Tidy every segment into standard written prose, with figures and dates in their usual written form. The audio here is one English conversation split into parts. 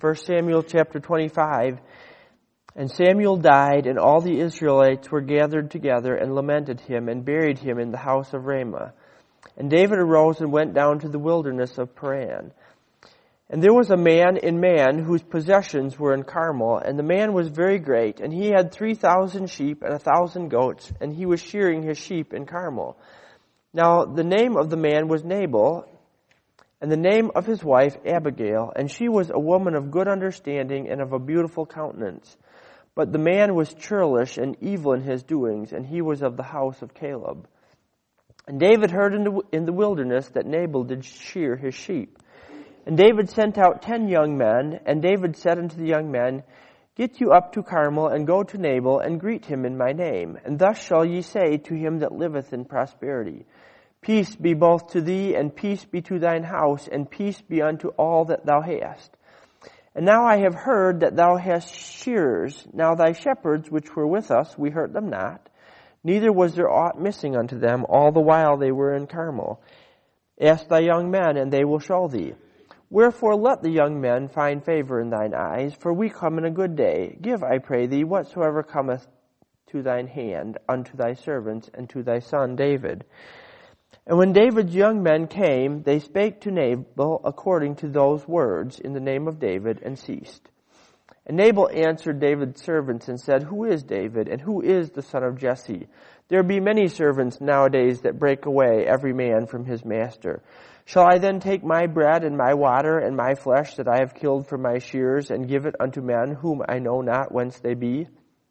1 Samuel chapter 25. And Samuel died, and all the Israelites were gathered together and lamented him and buried him in the house of Ramah. And David arose and went down to the wilderness of Paran. And there was a man in Man whose possessions were in Carmel, and the man was very great, and he had 3,000 sheep and 1,000 goats, and he was shearing his sheep in Carmel. Now the name of the man was Nabal, and the name of his wife Abigail, and she was a woman of good understanding and of a beautiful countenance. But the man was churlish and evil in his doings, and he was of the house of Caleb. And David heard in the wilderness that Nabal did shear his sheep. And David sent out 10 young men, and David said unto the young men, Get you up to Carmel, and go to Nabal, and greet him in my name. And thus shall ye say to him that liveth in prosperity, Peace be both to thee, and peace be to thine house, and peace be unto all that thou hast. And now I have heard that thou hast shearers. Now thy shepherds which were with us, we hurt them not, neither was there aught missing unto them all the while they were in Carmel. Ask thy young men, and they will show thee. Wherefore let the young men find favor in thine eyes, for we come in a good day. Give, I pray thee, whatsoever cometh to thine hand unto thy servants and to thy son David. And when David's young men came, they spake to Nabal according to those words in the name of David, and ceased. And Nabal answered David's servants and said, Who is David, and who is the son of Jesse? There be many servants nowadays that break away every man from his master. Shall I then take my bread and my water and my flesh that I have killed for my shearers, and give it unto men whom I know not whence they be?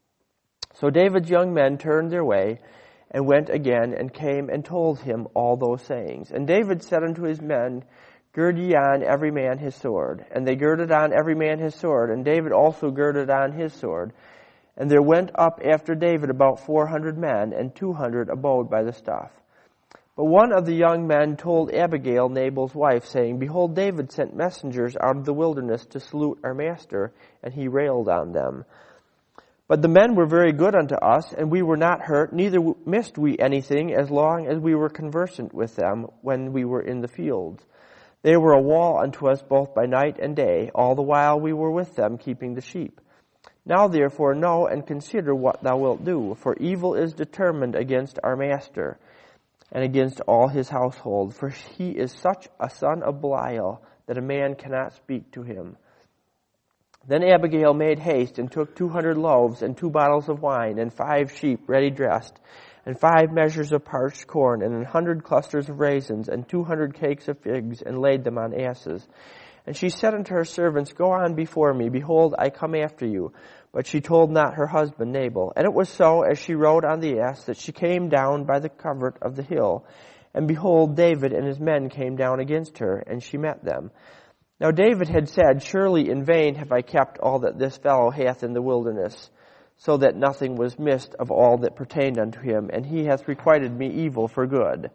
So David's young men turned their way, and went again, and came and told him all those sayings. And David said unto his men, Gird ye on every man his sword. And they girded on every man his sword, and David also girded on his sword. And there went up after David about 400 men, and 200 abode by the stuff. But one of the young men told Abigail, Nabal's wife, saying, Behold, David sent messengers out of the wilderness to salute our master, and he railed on them. But the men were very good unto us, and we were not hurt, neither missed we anything, as long as we were conversant with them when we were in the fields. They were a wall unto us both by night and day, all the while we were with them keeping the sheep. Now therefore know and consider what thou wilt do, for evil is determined against our master, and against all his household, for he is such a son of Belial, that a man cannot speak to him. Then Abigail made haste, and took 200 loaves, and 2 bottles of wine, and 5 sheep ready dressed, and 5 measures of parched corn, and 100 clusters of raisins, and 200 cakes of figs, and laid them on asses. And she said unto her servants, Go on before me, behold, I come after you. But she told not her husband Nabal. And it was so, as she rode on the ass, that she came down by the covert of the hill. And behold, David and his men came down against her, and she met them. Now David had said, Surely in vain have I kept all that this fellow hath in the wilderness, so that nothing was missed of all that pertained unto him, and he hath requited me evil for good.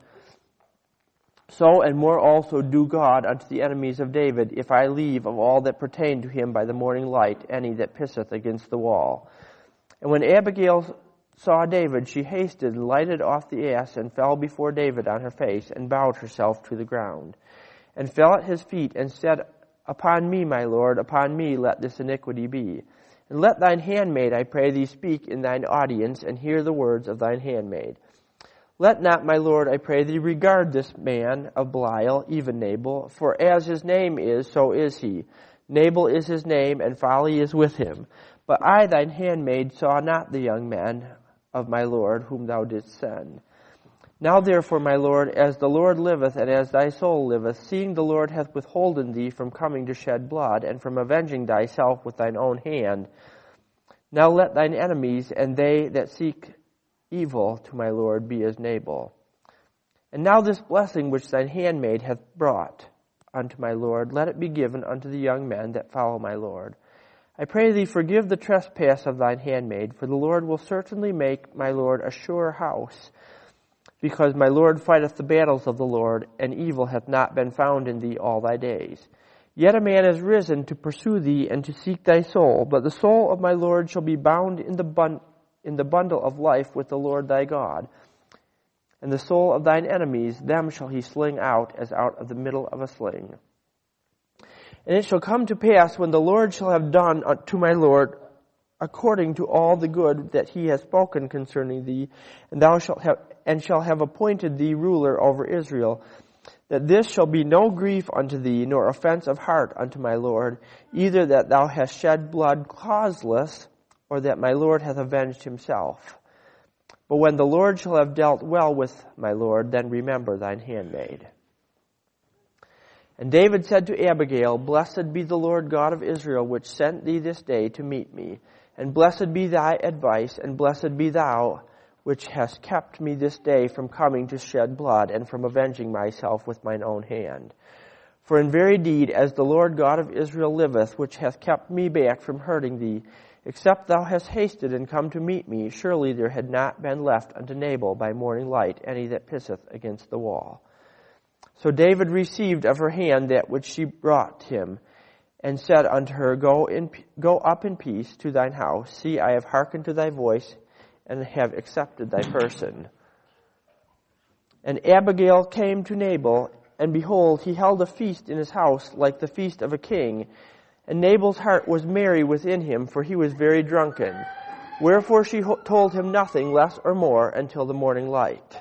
So and more also do God unto the enemies of David, if I leave of all that pertain to him by the morning light any that pisseth against the wall. And when Abigail saw David, she hasted and lighted off the ass, and fell before David on her face, and bowed herself to the ground, and fell at his feet, and said, Upon me, my Lord, upon me let this iniquity be. And let thine handmaid, I pray thee, speak in thine audience, and hear the words of thine handmaid. Let not, my Lord, I pray thee, regard this man of Belial, even Nabal, for as his name is, so is he. Nabal is his name, and folly is with him. But I, thine handmaid, saw not the young man of my Lord, whom thou didst send. Now therefore, my Lord, as the Lord liveth, and as thy soul liveth, seeing the Lord hath withholden thee from coming to shed blood, and from avenging thyself with thine own hand, now let thine enemies, and they that seek evil to my Lord, be as Nabal. And now this blessing which thine handmaid hath brought unto my Lord, let it be given unto the young men that follow my Lord. I pray thee, forgive the trespass of thine handmaid, for the Lord will certainly make my Lord a sure house, because my Lord fighteth the battles of the Lord, and evil hath not been found in thee all thy days. Yet a man is risen to pursue thee and to seek thy soul, but the soul of my Lord shall be bound in the bundle of life with the Lord thy God. And the soul of thine enemies, them shall he sling out as out of the middle of a sling. And it shall come to pass when the Lord shall have done to my Lord according to all the good that he has spoken concerning thee, and thou shalt have appointed thee ruler over Israel, that this shall be no grief unto thee, nor offense of heart unto my Lord, either that thou hast shed blood causeless, or that my Lord hath avenged himself. But when the Lord shall have dealt well with my Lord, then remember thine handmaid. And David said to Abigail, Blessed be the Lord God of Israel, which sent thee this day to meet me. And blessed be thy advice, and blessed be thou, which hast kept me this day from coming to shed blood, and from avenging myself with mine own hand. For in very deed, as the Lord God of Israel liveth, which hath kept me back from hurting thee, except thou hast hasted and come to meet me, surely there had not been left unto Nabal by morning light any that pisseth against the wall. So David received of her hand that which she brought him, and said unto her, Go up in peace to thine house. See, I have hearkened to thy voice, and have accepted thy person. And Abigail came to Nabal, and behold, he held a feast in his house like the feast of a king. And Nabal's heart was merry within him, for he was very drunken. Wherefore she told him nothing less or more until the morning light.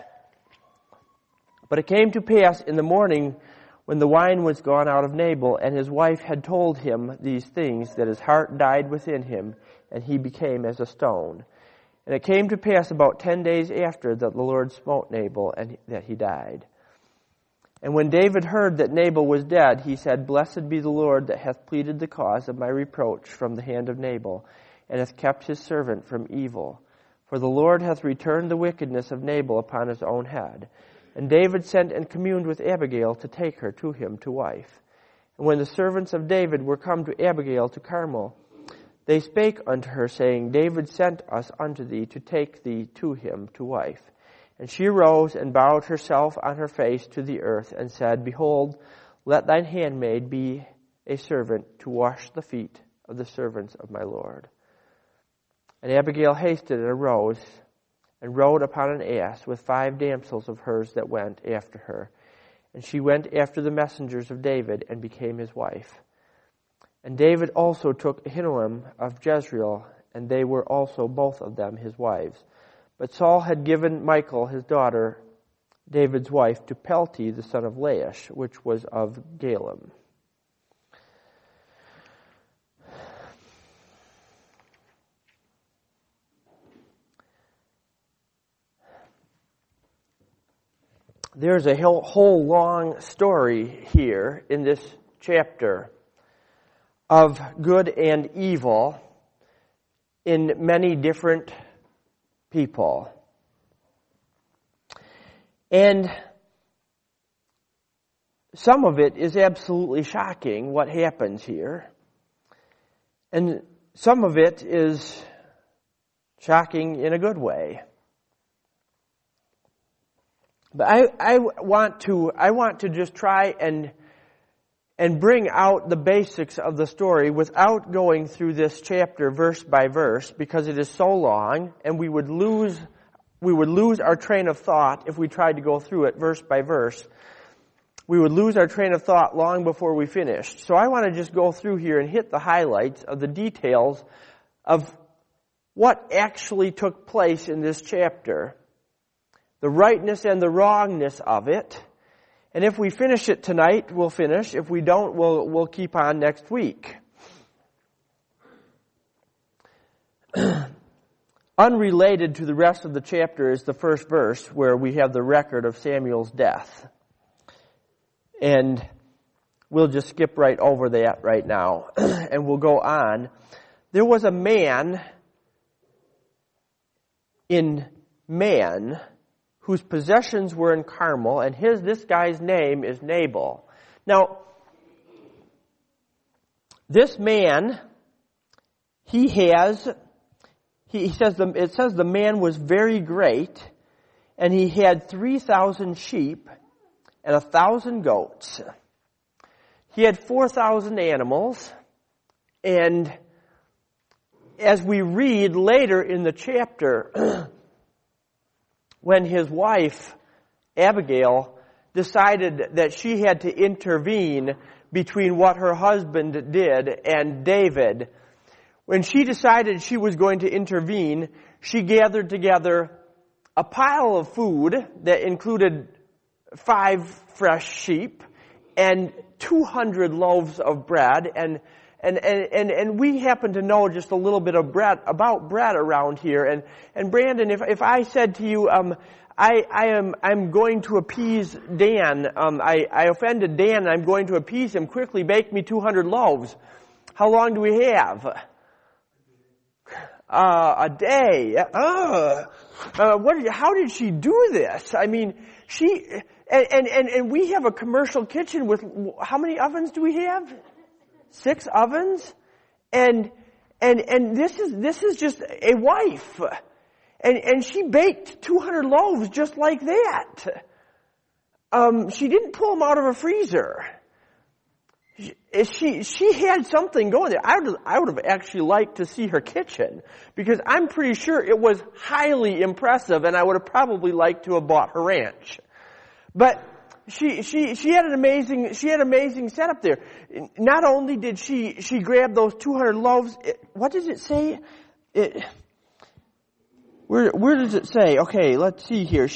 But it came to pass in the morning, when the wine was gone out of Nabal, and his wife had told him these things, that his heart died within him, and he became as a stone. And it came to pass about 10 days after that the Lord smote Nabal, and that he died. And when David heard that Nabal was dead, he said, Blessed be the Lord that hath pleaded the cause of my reproach from the hand of Nabal, and hath kept his servant from evil. For the Lord hath returned the wickedness of Nabal upon his own head. And David sent and communed with Abigail to take her to him to wife. And when the servants of David were come to Abigail to Carmel, they spake unto her, saying, David sent us unto thee to take thee to him to wife. And she arose and bowed herself on her face to the earth, and said, Behold, let thine handmaid be a servant to wash the feet of the servants of my Lord. And Abigail hasted and arose, and rode upon an ass with 5 damsels of hers that went after her. And she went after the messengers of David, and became his wife. And David also took Ahinoam of Jezreel, and they were also both of them his wives. But Saul had given Michal his daughter, David's wife, to Pelti the son of Laish, which was of Galem. There's a whole long story here in this chapter of good and evil in many different people. And some of it is absolutely shocking, what happens here. And some of it is shocking in a good way. But I want to just try and bring out the basics of the story without going through this chapter verse by verse, because it is so long, and we would lose our train of thought if we tried to go through it verse by verse. We would lose our train of thought long before we finished. So I want to just go through here and hit the highlights of the details of what actually took place in this chapter, the rightness and the wrongness of it. And if we finish it tonight, we'll finish. If we don't, we'll keep on next week. Unrelated to the rest of the chapter is the first verse, where we have the record of Samuel's death. And we'll just skip right over that right now, and we'll go on. There was a man in Man whose possessions were in Carmel, and this guy's name is Nabal. Now, this man, it says the man was very great, and he had 3,000 sheep and 1,000 goats. He had 4,000 animals, and as we read later in the chapter, when his wife, Abigail, decided that she had to intervene between what her husband did and David. When she decided she was going to intervene, she gathered together a pile of food that included 5 fresh sheep and 200 loaves of bread. And we happen to know just a little bit of about bread around here. And Brandon, if I said to you, I'm going to appease Dan, I offended Dan and I'm going to appease him, quickly bake me 200 loaves. How long do we have? A day. How did she do this? I mean, and we have a commercial kitchen with, how many ovens do we have? 6 ovens? And this is just a wife. And she baked 200 loaves just like that. She didn't pull them out of a freezer. She had something going there. I would have actually liked to see her kitchen, because I'm pretty sure it was highly impressive, and I would have probably liked to have bought her ranch. But she had an amazing setup there. Not only did she grab those 200 loaves, what does it say? Where does it say? Okay, let's see here.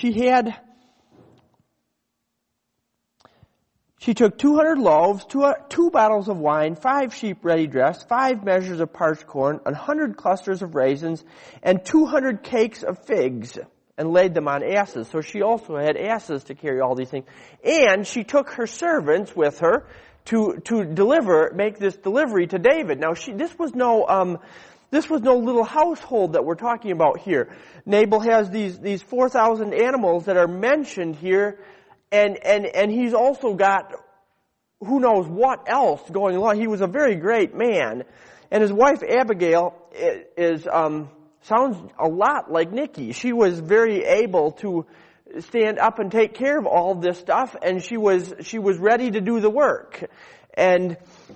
She took 200 loaves, 2 bottles of wine, 5 sheep ready dressed, 5 measures of parched corn, 100 clusters of raisins, and 200 cakes of figs, and laid them on asses. So she also had asses to carry all these things. And she took her servants with her to make this delivery to David. Now this was no little household that we're talking about here. Nabal has these 4,000 animals that are mentioned here. And he's also got who knows what else going along. He was a very great man. And his wife Abigail sounds a lot like Nikki. She was very able to stand up and take care of all this stuff, and she was ready to do the work. And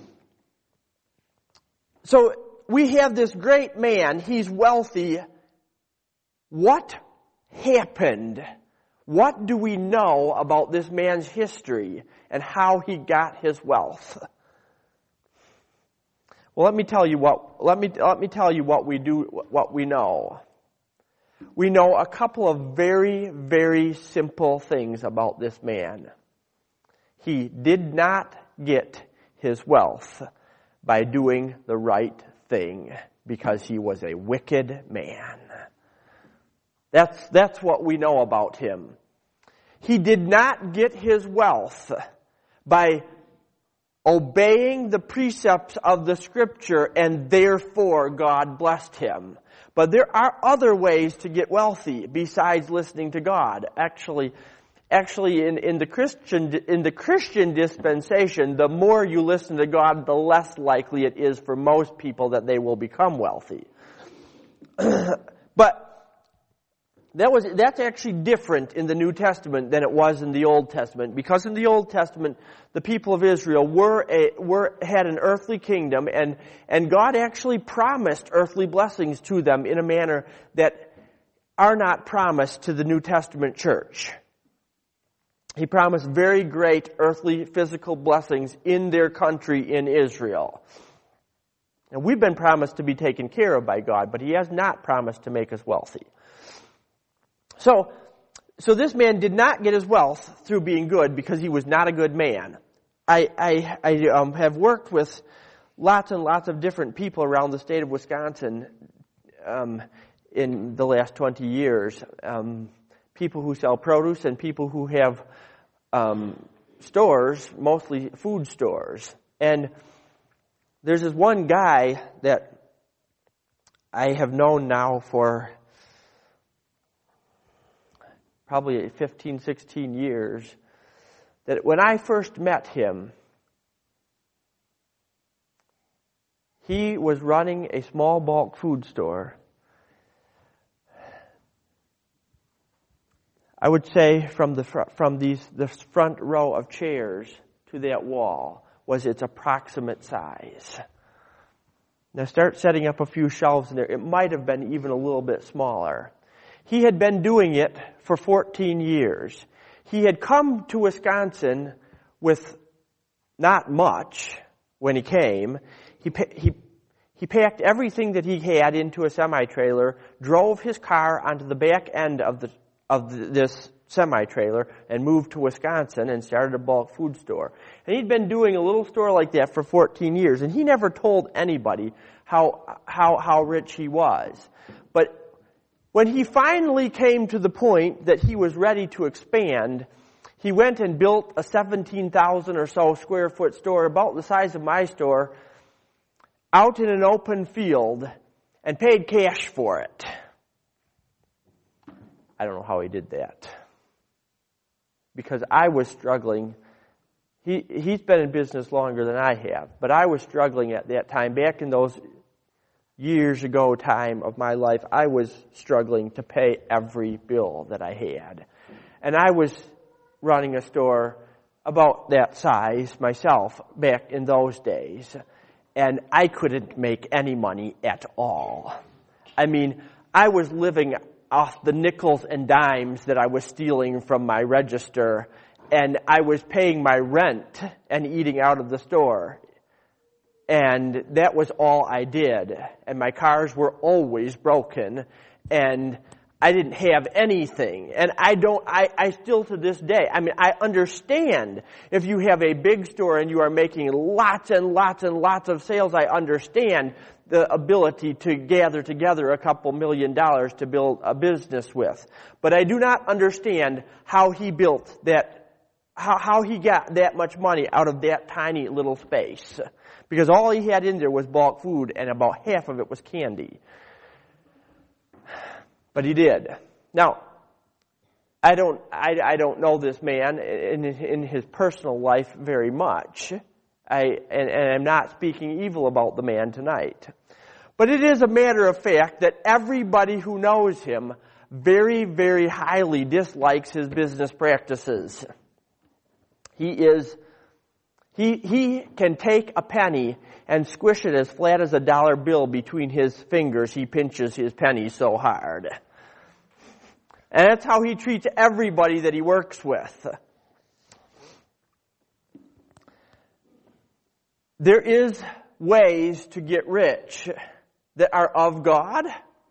so we have this great man. He's wealthy. What happened? What do we know about this man's history and how he got his wealth? Well, let me tell you what we know. We know a couple of very, very simple things about this man. He did not get his wealth by doing the right thing, because he was a wicked man. That's what we know about him. He did not get his wealth by obeying the precepts of the Scripture, and therefore God blessed him. But there are other ways to get wealthy besides listening to God. Actually, in the Christian dispensation, the more you listen to God, the less likely it is for most people that they will become wealthy. But that's actually different in the New Testament than it was in the Old Testament, because in the Old Testament the people of Israel had an earthly kingdom, and God actually promised earthly blessings to them in a manner that are not promised to the New Testament church. He promised very great earthly physical blessings in their country, in Israel. And we've been promised to be taken care of by God, but He has not promised to make us wealthy. So this man did not get his wealth through being good, because he was not a good man. I have worked with lots and lots of different people around the state of Wisconsin in the last 20 years. People who sell produce and people who have stores, mostly food stores. And there's this one guy that I have known now for probably 15, 16 years, that when I first met him, he was running a small bulk food store. I would say from the front row of chairs to that wall was its approximate size. Now start setting up a few shelves in there. It might have been even a little bit smaller. He had been doing it for 14 years. He had come to Wisconsin with not much when he came. He packed everything that he had into a semi-trailer, drove his car onto the back end of this semi-trailer, and moved to Wisconsin and started a bulk food store. And he'd been doing a little store like that for 14 years, and he never told anybody how rich he was. But when he finally came to the point that he was ready to expand, he went and built a 17,000 or so square foot store, about the size of my store, out in an open field, and paid cash for it. I don't know how he did that. Because I was struggling. He's been in business longer than I have, but I was struggling at that time. Back in those years ago time of my life, I was struggling to pay every bill that I had. And I was running a store about that size myself back in those days. And I couldn't make any money at all. I mean, I was living off the nickels and dimes that I was stealing from my register, and I was paying my rent and eating out of the store. And that was all I did. And my cars were always broken, and I didn't have anything. And I still to this day, I mean, I understand if you have a big store and you are making lots and lots and lots of sales, I understand the ability to gather together a couple $1 million to build a business with. But I do not understand how he built that, how he got that much money out of that tiny little space. Because all he had in there was bulk food, and about half of it was candy. But he did. Now, I don't know this man in his personal life very much. And I'm not speaking evil about the man tonight. But it is a matter of fact that everybody who knows him very, very highly dislikes his business practices. He can take a penny and squish it as flat as a dollar bill between his fingers. He pinches his penny so hard. And that's how he treats everybody that he works with. There is ways to get rich that are of God.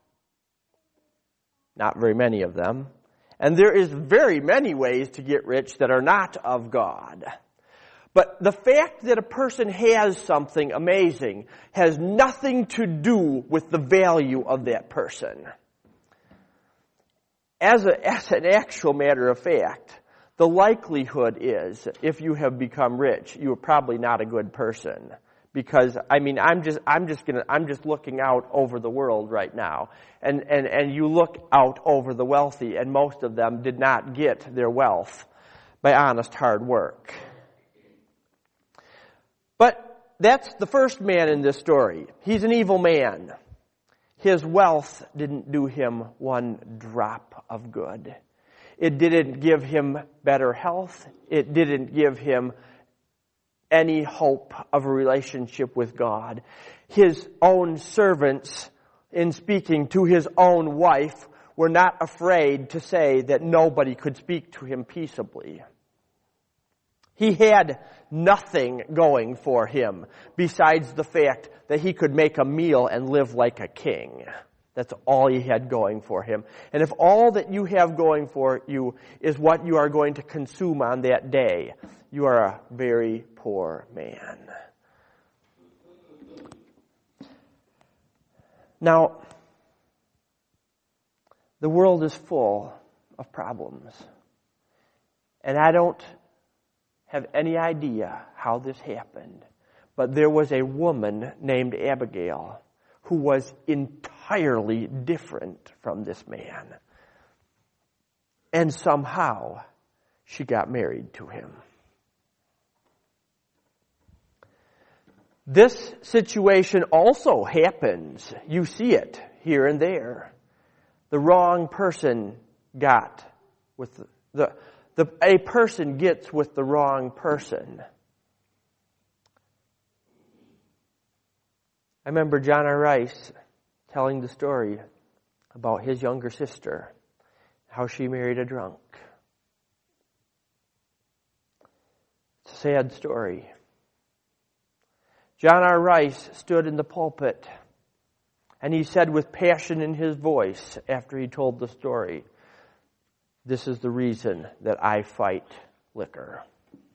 Not very many of them. And there is very many ways to get rich that are not of God. But the fact that a person has something amazing has nothing to do with the value of that person. As an actual matter of fact, the likelihood is, if you have become rich, you are probably not a good person. Because, I mean, I'm just looking out over the world right now. And you look out over the wealthy, and most of them did not get their wealth by honest hard work. But that's the first man in this story. He's an evil man. His wealth didn't do him one drop of good. It didn't give him better health. It didn't give him any hope of a relationship with God. His own servants, in speaking to his own wife, were not afraid to say that nobody could speak to him peaceably. He had nothing going for him besides the fact that he could make a meal and live like a king. That's all he had going for him. And if all that you have going for you is what you are going to consume on that day, you are a very poor man. Now, the world is full of problems. And I don't have any idea how this happened. But there was a woman named Abigail who was entirely different from this man. And somehow she got married to him. This situation also happens. You see it here and there. The wrong person got with a person gets with the wrong person. I remember John R. Rice telling the story about his younger sister, how she married a drunk. It's a sad story. John R. Rice stood in the pulpit and he said with passion in his voice after he told the story, "This is the reason that I fight liquor."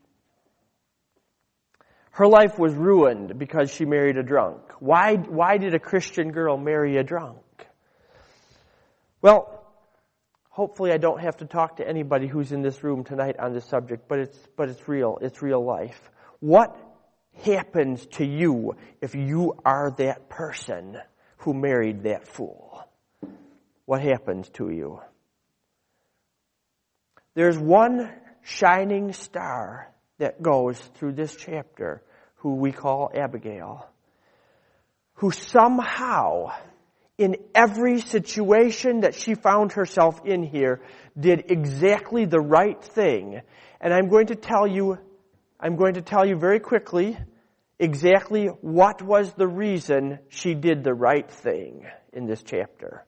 Her life was ruined because she married a drunk. Why did a Christian girl marry a drunk? Well, hopefully I don't have to talk to anybody who's in this room tonight on this subject, but it's real. It's real life. What happens to you if you are that person who married that fool? What happens to you? There's one shining star that goes through this chapter, who we call Abigail, who somehow, in every situation that she found herself in here, did exactly the right thing. And I'm going to tell you very quickly exactly what was the reason she did the right thing in this chapter.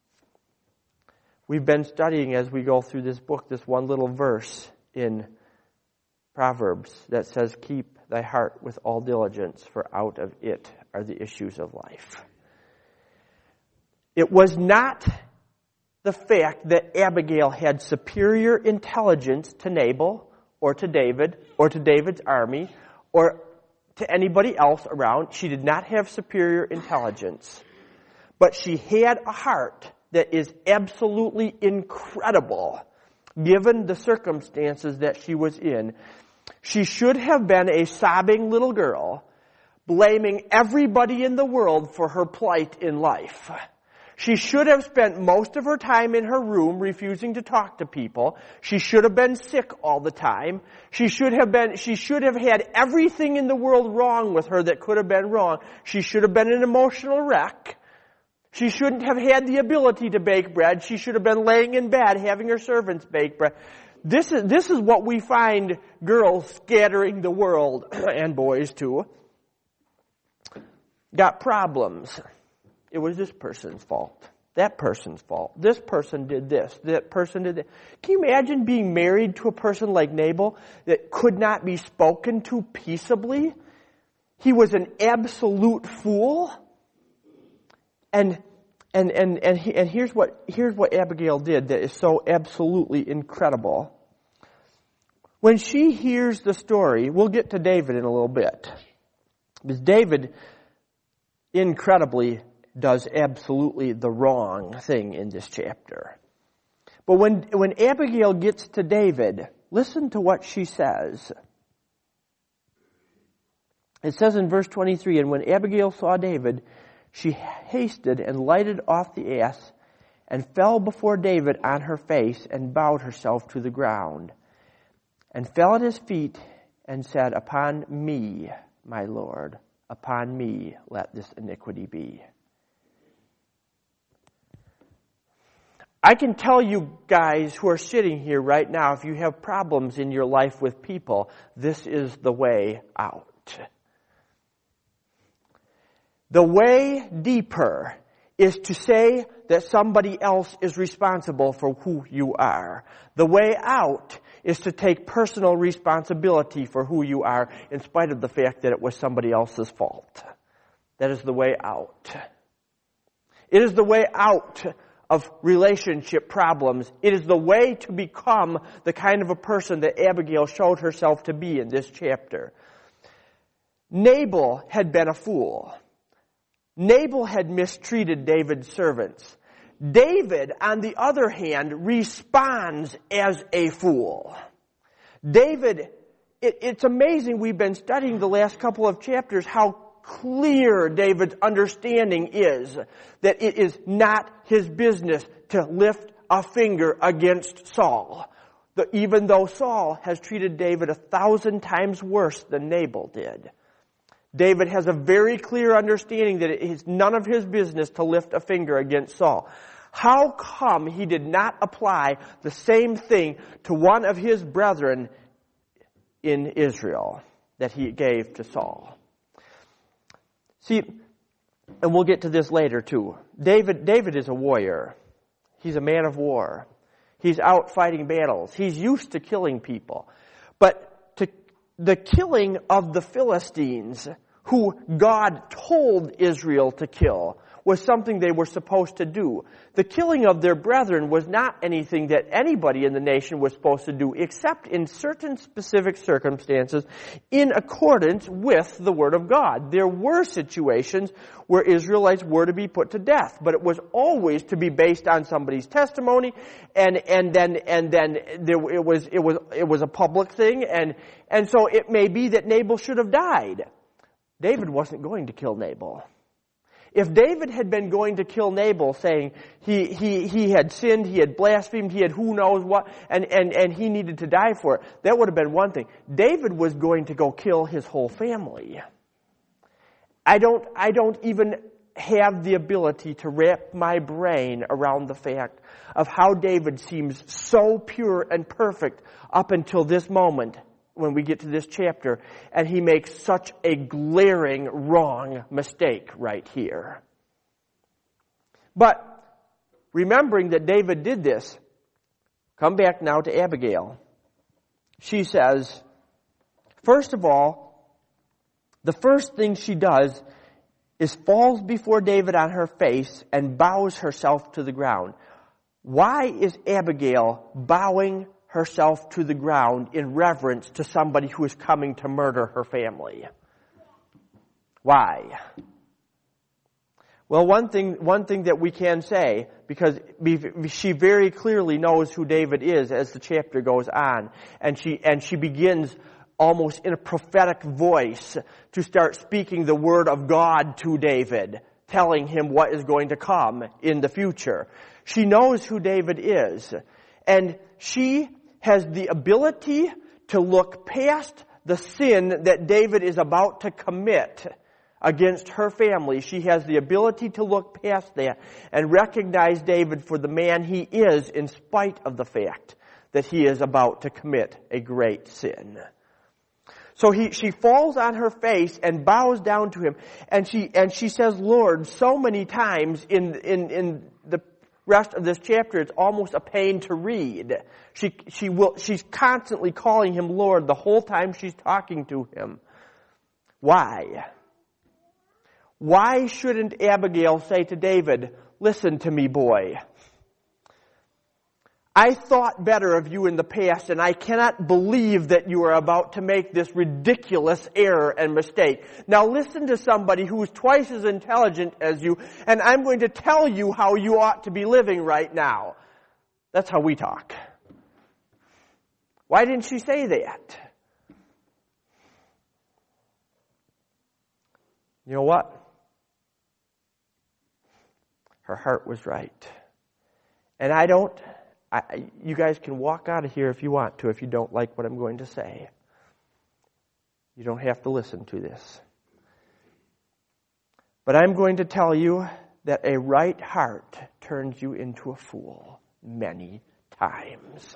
We've been studying as we go through this book, this one little verse in Proverbs that says, "Keep thy heart with all diligence, for out of it are the issues of life." It was not the fact that Abigail had superior intelligence to Nabal or to David or to David's army or to anybody else around. She did not have superior intelligence. But she had a heart that is absolutely incredible given the circumstances that she was in. She should have been a sobbing little girl, blaming everybody in the world for her plight in life. She should have spent most of her time in her room refusing to talk to people. She should have been sick all the time. She should have had everything in the world wrong with her that could have been wrong. She should have been an emotional wreck. She shouldn't have had the ability to bake bread. She should have been laying in bed having her servants bake bread. This is what we find girls scattering the world, and boys too. Got problems. It was this person's fault. That person's fault. This person did this. That person did that. Can you imagine being married to a person like Nabal that could not be spoken to peaceably? He was an absolute fool. And here's what Abigail did that is so absolutely incredible. When she hears the story, we'll get to David in a little bit. Because David, incredibly, does absolutely the wrong thing in this chapter. But when Abigail gets to David, listen to what she says. It says in verse 23, "And when Abigail saw David, she hasted and lighted off the ass and fell before David on her face and bowed herself to the ground and fell at his feet and said, 'Upon me, my Lord, upon me let this iniquity be.'" I can tell you guys who are sitting here right now, if you have problems in your life with people, this is the way out. The way deeper is to say that somebody else is responsible for who you are. The way out is to take personal responsibility for who you are in spite of the fact that it was somebody else's fault. That is the way out. It is the way out of relationship problems. It is the way to become the kind of a person that Abigail showed herself to be in this chapter. Nabal had been a fool. Nabal had mistreated David's servants. David, on the other hand, responds as a fool. David, it's amazing, we've been studying the last couple of chapters how clear David's understanding is that it is not his business to lift a finger against Saul, even though Saul has treated David 1,000 times worse than Nabal did. David has a very clear understanding that it is none of his business to lift a finger against Saul. How come he did not apply the same thing to one of his brethren in Israel that he gave to Saul? See, and we'll get to this later too. David is a warrior. He's a man of war. He's out fighting battles. He's used to killing people. But the killing of the Philistines, who God told Israel to kill, was something they were supposed to do. The killing of their brethren was not anything that anybody in the nation was supposed to do, except in certain specific circumstances in accordance with the Word of God. There were situations where Israelites were to be put to death, but it was always to be based on somebody's testimony, and then it was a public thing, and so it may be that Nabal should have died. David wasn't going to kill Nabal. If David had been going to kill Nabal, saying he had sinned, he had blasphemed, he had who knows what, and he needed to die for it, that would have been one thing. David was going to go kill his whole family. I don't even have the ability to wrap my brain around the fact of how David seems so pure and perfect up until this moment when we get to this chapter, and he makes such a glaring wrong mistake right here. But remembering that David did this, come back now to Abigail. She says, first of all, the first thing she does is falls before David on her face and bows herself to the ground. Why is Abigail bowing herself to the ground in reverence to somebody who is coming to murder her family? Why? Well, one thing that we can say, because she very clearly knows who David is as the chapter goes on, and she begins almost in a prophetic voice to start speaking the word of God to David, telling him what is going to come in the future. She knows who David is, and she has the ability to look past the sin that David is about to commit against her family. She has the ability to look past that and recognize David for the man he is, in spite of the fact that he is about to commit a great sin. So she falls on her face and bows down to him, and she says, Lord, so many times in the rest of this chapter. It's almost a pain to read. She's constantly calling him Lord the whole time she's talking to him. Why? Why shouldn't Abigail say to David, listen to me, boy. I thought better of you in the past, and I cannot believe that you are about to make this ridiculous error and mistake. Now listen to somebody who is twice as intelligent as you, and I'm going to tell you how you ought to be living right now. That's how we talk. Why didn't she say that? You know what? Her heart was right. And you guys can walk out of here if you want to, if you don't like what I'm going to say. You don't have to listen to this. But I'm going to tell you that a right heart turns you into a fool many times.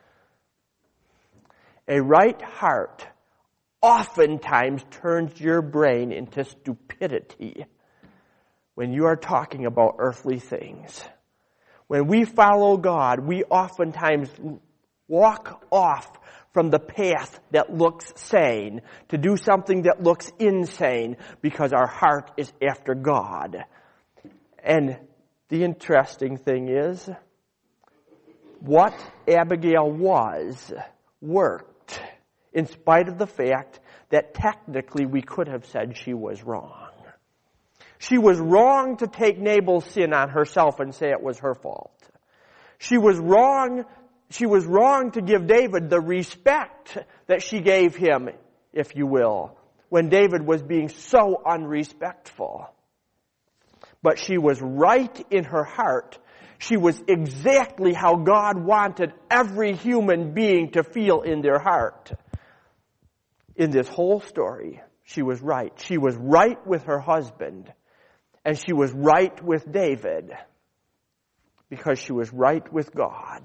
A right heart oftentimes turns your brain into stupidity when you are talking about earthly things. When we follow God, we oftentimes walk off from the path that looks sane to do something that looks insane because our heart is after God. And the interesting thing is, what Abigail was worked, in spite of the fact that technically we could have said she was wrong. She was wrong to take Nabal's sin on herself and say it was her fault. She was wrong to give David the respect that she gave him, if you will, when David was being so unrespectful. But she was right in her heart. She was exactly how God wanted every human being to feel in their heart. In this whole story, she was right. She was right with her husband. And she was right with David because she was right with God.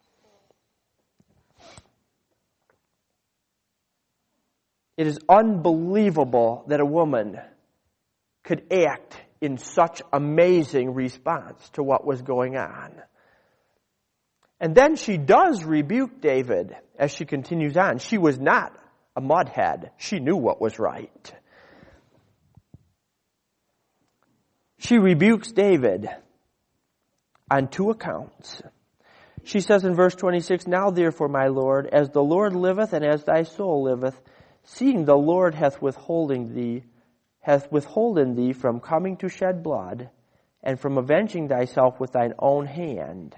It is unbelievable that a woman could act in such amazing response to what was going on. And then she does rebuke David as she continues on. She was not a mudhead. She knew what was right. She rebukes David on two accounts. She says in verse 26, "Now therefore, my Lord, as the Lord liveth and as thy soul liveth, seeing the Lord hath withholden thee from coming to shed blood, and from avenging thyself with thine own hand,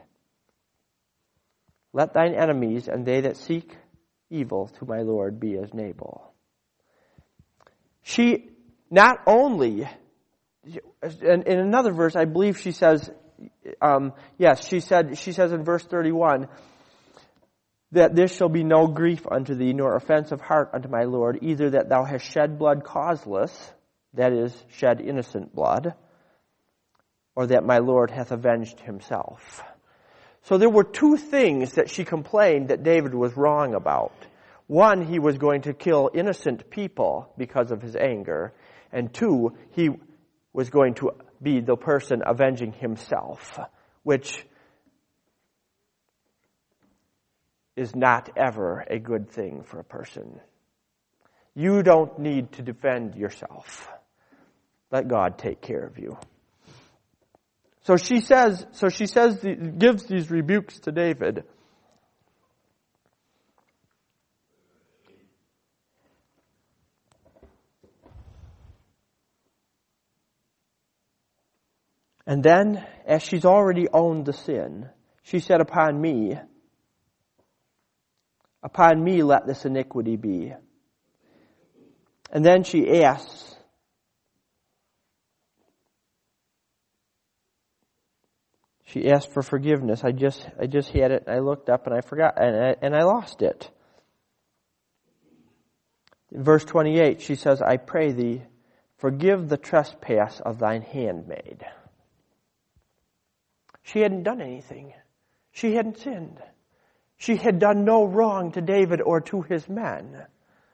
let thine enemies and they that seek evil to my Lord be as Nabal." She not only, in another verse, I believe she says, she says in verse 31, that there shall be no grief unto thee, nor offense of heart unto my Lord, either that thou hast shed blood causeless, that is, shed innocent blood, or that my Lord hath avenged himself. So there were two things that she complained that David was wrong about. One, he was going to kill innocent people because of his anger. And two, he was going to be the person avenging himself, which is not ever a good thing for a person. You don't need to defend yourself. Let God take care of you. So she gives these rebukes to David. And then, as she's already owned the sin, she said, upon me let this iniquity be. And then she asks, for forgiveness. I just had it, and I looked up, and I forgot, and I lost it. In verse 28, she says, "I pray thee, forgive the trespass of thine handmaid." She hadn't done anything. She hadn't sinned. She had done no wrong to David or to his men.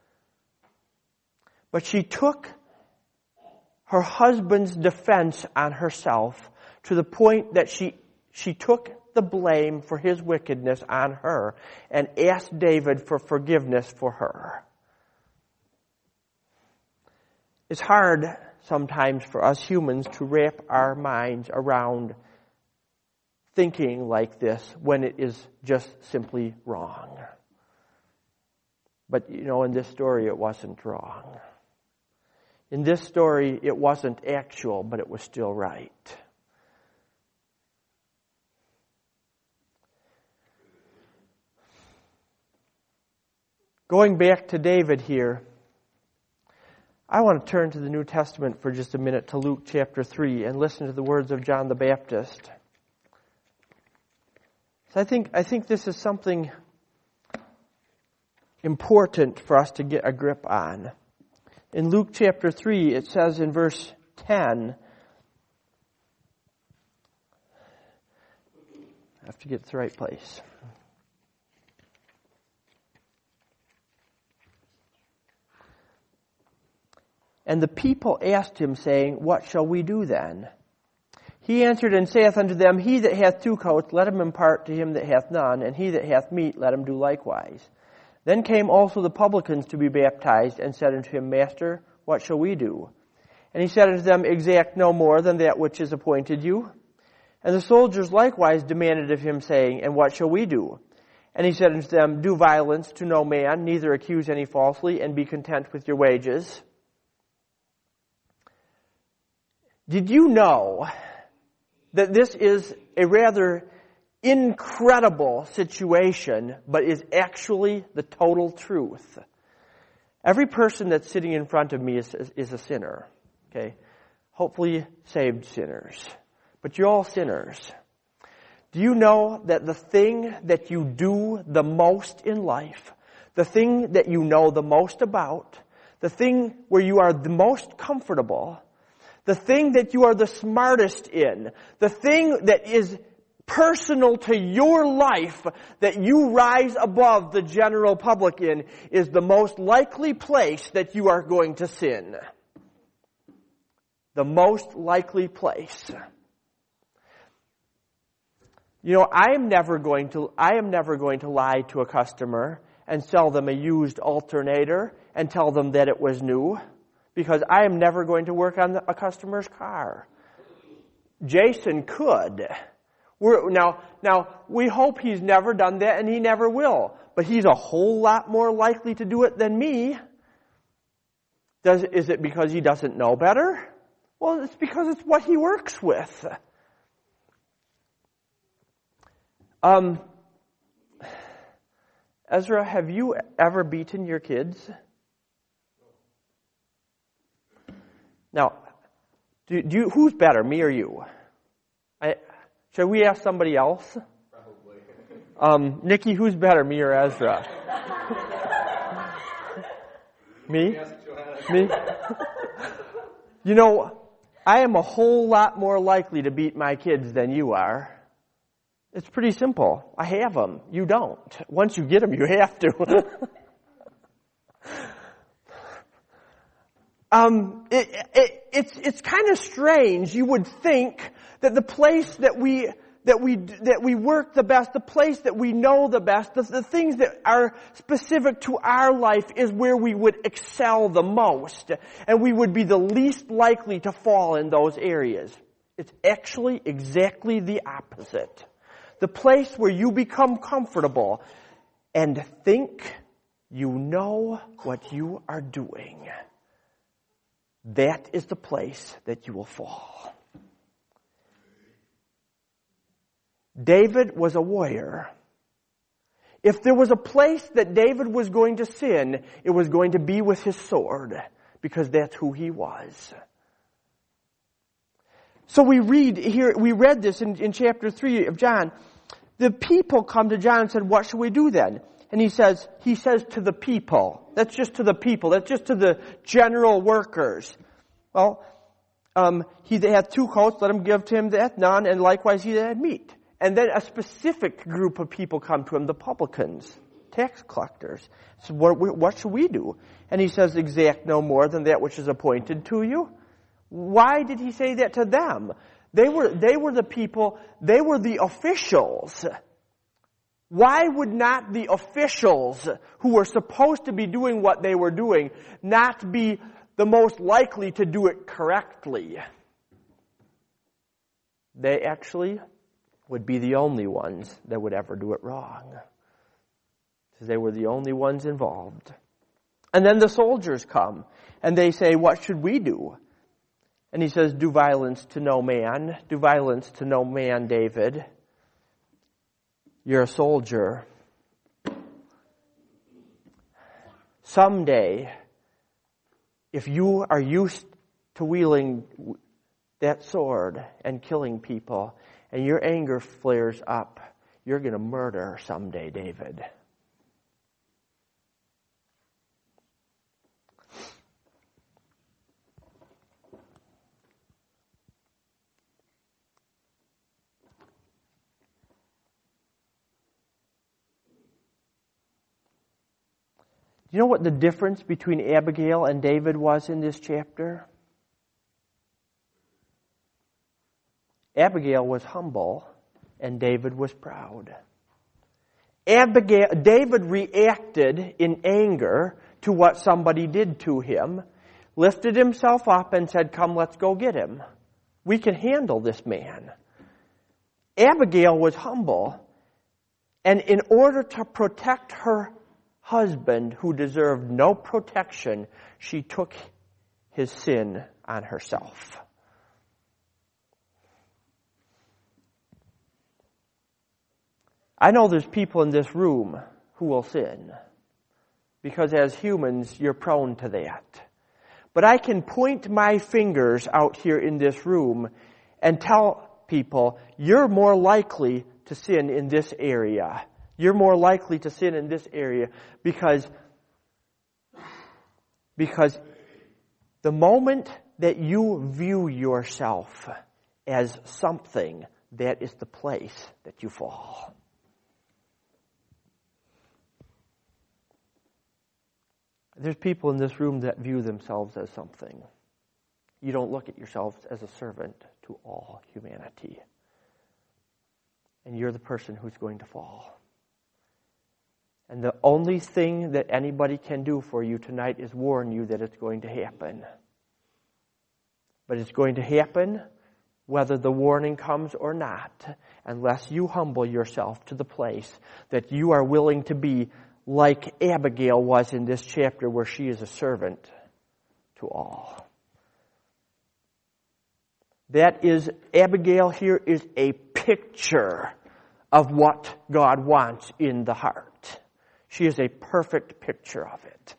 But she took her husband's defense on herself to the point that she took the blame for his wickedness on her and asked David for forgiveness for her. It's hard sometimes for us humans to wrap our minds around thinking like this when it is just simply wrong. But, in this story, it wasn't wrong. In this story, it wasn't actual, but it was still right. Going back to David here, I want to turn to the New Testament for just a minute to Luke chapter 3 and listen to the words of John the Baptist. So I think this is something important for us to get a grip on. In Luke chapter 3, it says in verse 10, I have to get to the right place. And the people asked him, saying, "What shall we do then?" He answered and saith unto them, "He that hath 2 coats, let him impart to him that hath none, and he that hath meat, let him do likewise." Then came also the publicans to be baptized, and said unto him, "Master, what shall we do?" And he said unto them, "Exact no more than that which is appointed you." And the soldiers likewise demanded of him, saying, "And what shall we do?" And he said unto them, "Do violence to no man, neither accuse any falsely, and be content with your wages." Did you know that this is a rather incredible situation, but is actually the total truth? Every person that's sitting in front of me is a sinner. Okay? Hopefully saved sinners. But you're all sinners. Do you know that the thing that you do the most in life, the thing that you know the most about, the thing where you are the most comfortable, the thing that you are the smartest in, the thing that is personal to your life that you rise above the general public in, is the most likely place that you are going to sin. The most likely place. I am never going to lie to a customer and sell them a used alternator and tell them that it was new, because I am never going to work on a customer's car. Jason could. Now, we hope he's never done that, and he never will. But he's a whole lot more likely to do it than me. Is it because he doesn't know better? Well, it's because it's what he works with. Ezra, have you ever beaten your kids? Now, who's better, me or you? Should we ask somebody else? Probably. Nikki, who's better, me or Ezra? Me? Me? You know, I am a whole lot more likely to beat my kids than you are. It's pretty simple. I have them. You don't. Once you get them, you have to. It's kind of strange. You would think that the place that we work the best, the place that we know the best, the things that are specific to our life is where we would excel the most, and we would be the least likely to fall in those areas. It's actually exactly the opposite. The place where you become comfortable and think you know what you are doing. That is the place that you will fall. David was a warrior. If there was a place that David was going to sin, it was going to be with his sword, because that's who he was. So we read this in chapter 3 of John. The people come to John and said, what should we do then? And he says to the people. That's just to the people. That's just to the general workers. Well, he that hath 2 coats, let him give to him that hath none, and likewise he that had meat. And then a specific group of people come to him, the publicans, tax collectors. So what should we do? And he says, exact no more than that which is appointed to you. Why did he say that to them? They were the people, they were the officials. Why would not the officials who were supposed to be doing what they were doing not be the most likely to do it correctly? They actually would be the only ones that would ever do it wrong, because they were the only ones involved. And then the soldiers come, and they say, what should we do? And he says, do violence to no man. Do violence to no man, David. You're a soldier. Someday, if you are used to wielding that sword and killing people, and your anger flares up, you're going to murder someday, David. You know what the difference between Abigail and David was in this chapter? Abigail was humble and David was proud. David reacted in anger to what somebody did to him, lifted himself up and said, come, let's go get him. We can handle this man. Abigail was humble, and in order to protect her husband, who deserved no protection, she took his sin on herself. I know there's people in this room who will sin, because as humans, you're prone to that. But I can point my fingers out here in this room and tell people, you're more likely to sin in this area. You're more likely to sin in this area because the moment that you view yourself as something, that is the place that you fall. There's people in this room that view themselves as something. You don't look at yourselves as a servant to all humanity. And you're the person who's going to fall. And the only thing that anybody can do for you tonight is warn you that it's going to happen. But it's going to happen whether the warning comes or not, unless you humble yourself to the place that you are willing to be like Abigail was in this chapter, where she is a servant to all. Abigail here is a picture of what God wants in the heart. She is a perfect picture of it.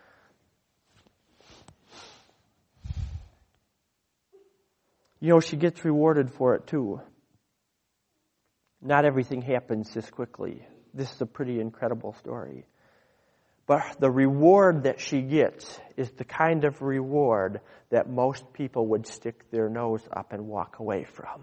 You know, she gets rewarded for it too. Not everything happens this quickly. This is a pretty incredible story. But the reward that she gets is the kind of reward that most people would stick their nose up and walk away from.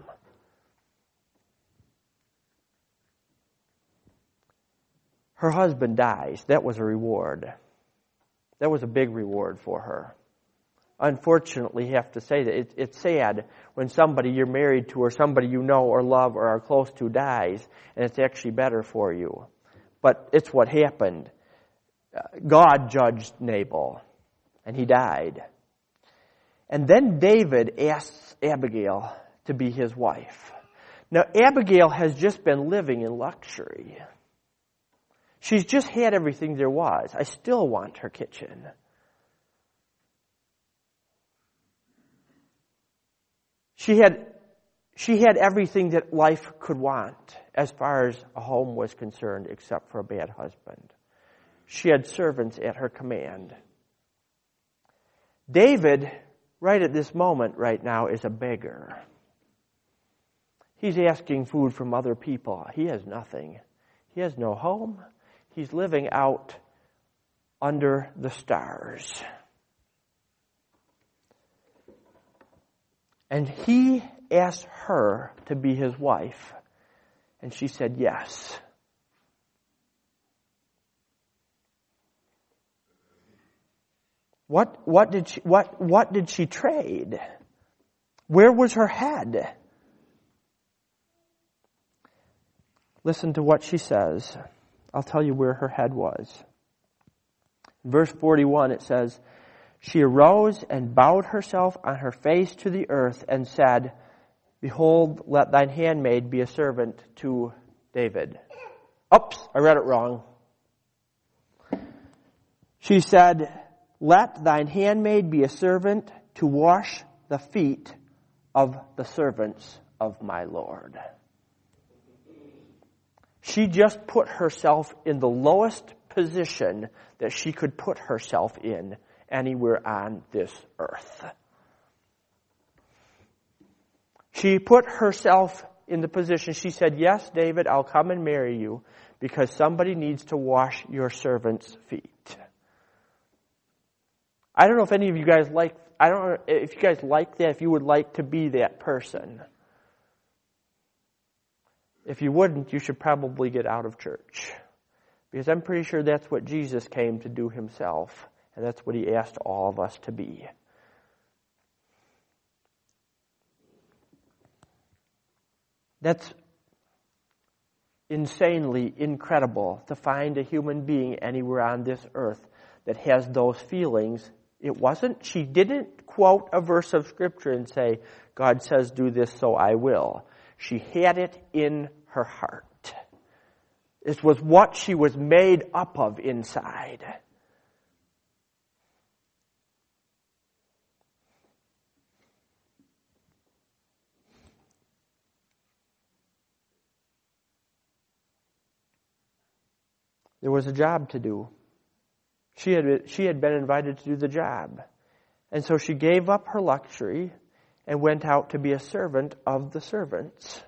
Her husband dies. That was a reward. That was a big reward for her. Unfortunately, you have to say that it's sad when somebody you're married to or somebody you know or love or are close to dies, and it's actually better for you. But it's what happened. God judged Nabal, and he died. And then David asks Abigail to be his wife. Now, Abigail has just been living in luxury. She's just had everything there was. I still want her kitchen. She had everything that life could want as far as a home was concerned, except for a bad husband. She had servants at her command. David, right at this moment right now, is a beggar. He's asking food from other people. He has nothing. He has no home. He's living out under the stars. And he asked her to be his wife. And she said yes. What did she trade? Where was her head? Listen to what she says. I'll tell you where her head was. In verse 41 it says, "She arose and bowed herself on her face to the earth and said, Behold, let thine handmaid be a servant to David." Oops, I read it wrong. She said, "Let thine handmaid be a servant to wash the feet of the servants of my Lord." She just put herself in the lowest position that she could put herself in anywhere on this earth. She put herself in the position, she said, "Yes, David, I'll come and marry you because somebody needs to wash your servant's feet." I don't know if any of you guys I don't know if you guys like that, if you would like to be that person. If you wouldn't, you should probably get out of church. Because I'm pretty sure that's what Jesus came to do himself. And that's what he asked all of us to be. That's insanely incredible to find a human being anywhere on this earth that has those feelings. She didn't quote a verse of Scripture and say, "God says do this, so I will." She had it in her heart. It was what she was made up of inside. There was a job to do. She had been invited to do the job. And so she gave up her luxury and went out to be a servant of the servants.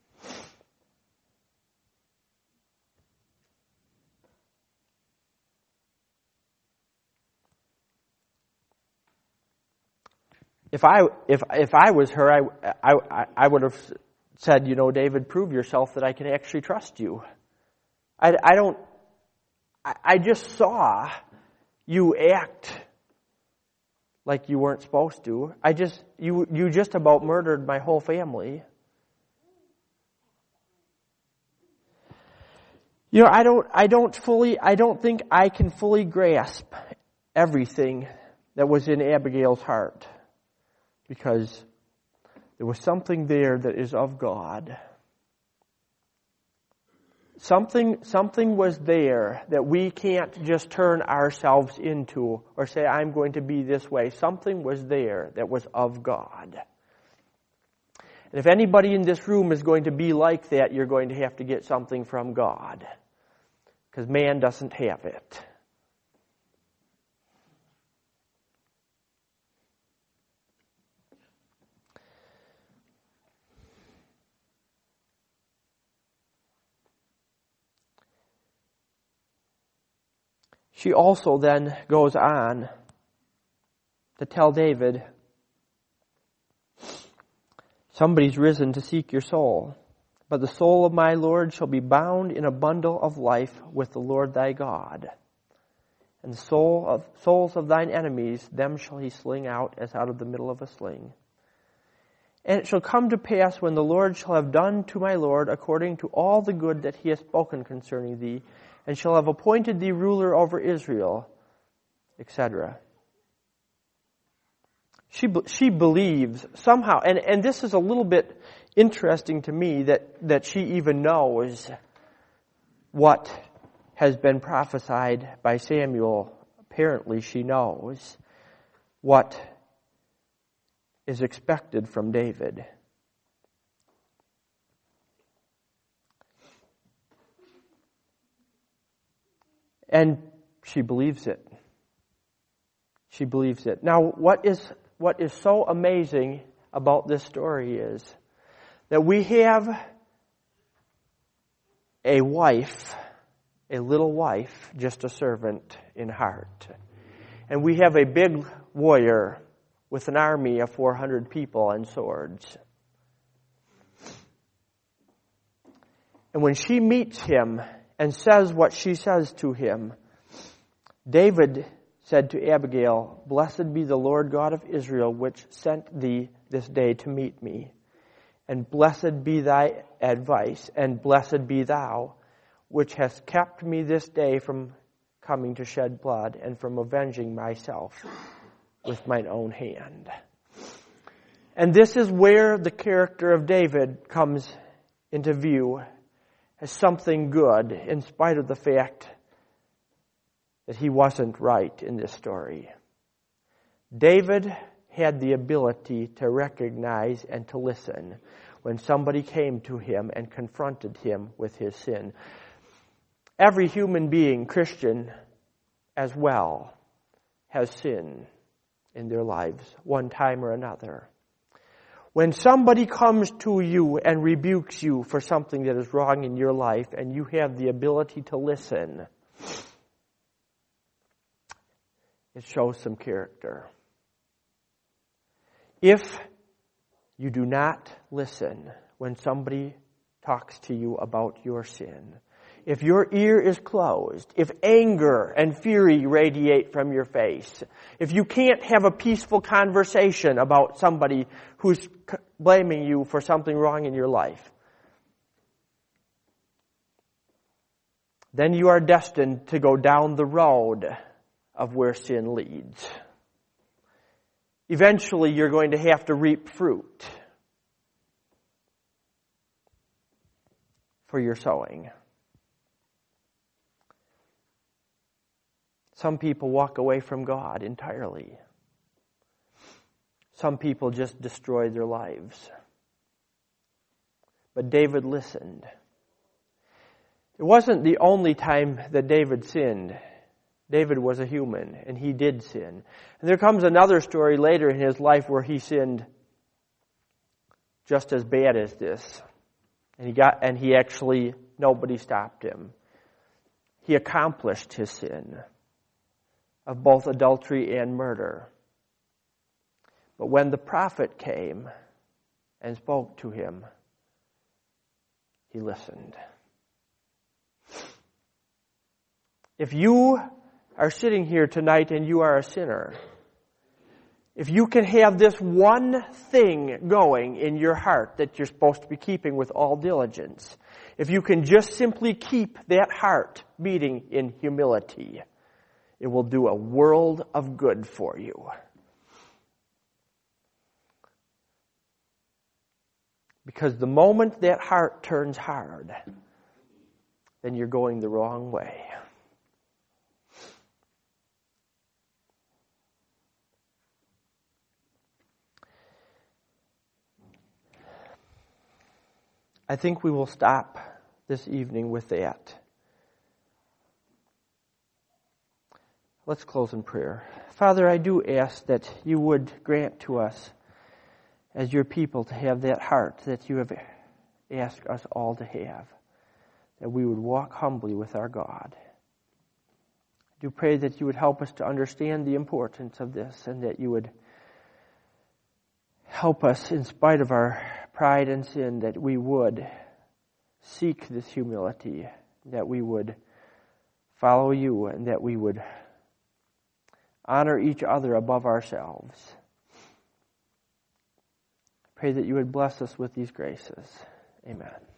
If I was her, I would have said, "David, prove yourself that I can actually trust you. I just saw you act like you weren't supposed to. You just about murdered my whole family." I don't think I can fully grasp everything that was in Abigail's heart, because There was something there that is of God. Something was there that we can't just turn ourselves into or say, I'm going to be this way. Something was there that was of God. And if anybody in this room is going to be like that, you're going to have to get something from God. Because man doesn't have it. She also then goes on to tell David, somebody's risen to seek your soul, but the soul of my Lord shall be bound in a bundle of life with the Lord thy God. And the souls of thine enemies, them shall he sling out as out of the middle of a sling. And it shall come to pass when the Lord shall have done to my Lord according to all the good that he has spoken concerning thee, and shall have appointed thee ruler over Israel, etc. She believes somehow, and this is a little bit interesting to me that she even knows what has been prophesied by Samuel. Apparently she knows what is expected from David. And she believes it. She believes it. Now, what is so amazing about this story is that we have a wife, a little wife, just a servant in heart. And we have a big warrior with an army of 400 people and swords. And when she meets him and says what she says to him, David said to Abigail, blessed be the Lord God of Israel, which sent thee this day to meet me. And blessed be thy advice, and blessed be thou, which hast kept me this day from coming to shed blood, and from avenging myself with mine own hand. And this is where the character of David comes into view as something good, in spite of the fact that he wasn't right in this story. David had the ability to recognize and to listen when somebody came to him and confronted him with his sin. Every human being, Christian as well, has sin in their lives, one time or another. When somebody comes to you and rebukes you for something that is wrong in your life, and you have the ability to listen, it shows some character. If you do not listen when somebody talks to you about your sin, if your ear is closed, if anger and fury radiate from your face, if you can't have a peaceful conversation about somebody who's blaming you for something wrong in your life, then you are destined to go down the road of where sin leads. Eventually, you're going to have to reap fruit for your sowing. Some people walk away from God entirely. Some people just destroy their lives. But David listened. It wasn't the only time that David sinned. David was a human, and he did sin. And there comes another story later in his life where he sinned just as bad as this. And he actually, nobody stopped him. He accomplished his sin of both adultery and murder. But when the prophet came and spoke to him, he listened. If you are sitting here tonight and you are a sinner, if you can have this one thing going in your heart that you're supposed to be keeping with all diligence, if you can just simply keep that heart beating in humility, it will do a world of good for you. Because the moment that heart turns hard, then you're going the wrong way. I think we will stop this evening with that. Let's close in prayer. Father, I do ask that you would grant to us as your people to have that heart that you have asked us all to have, that we would walk humbly with our God. I do pray that you would help us to understand the importance of this, and that you would help us in spite of our pride and sin, that we would seek this humility, that we would follow you, and that we would honor each other above ourselves. Pray that you would bless us with these graces. Amen.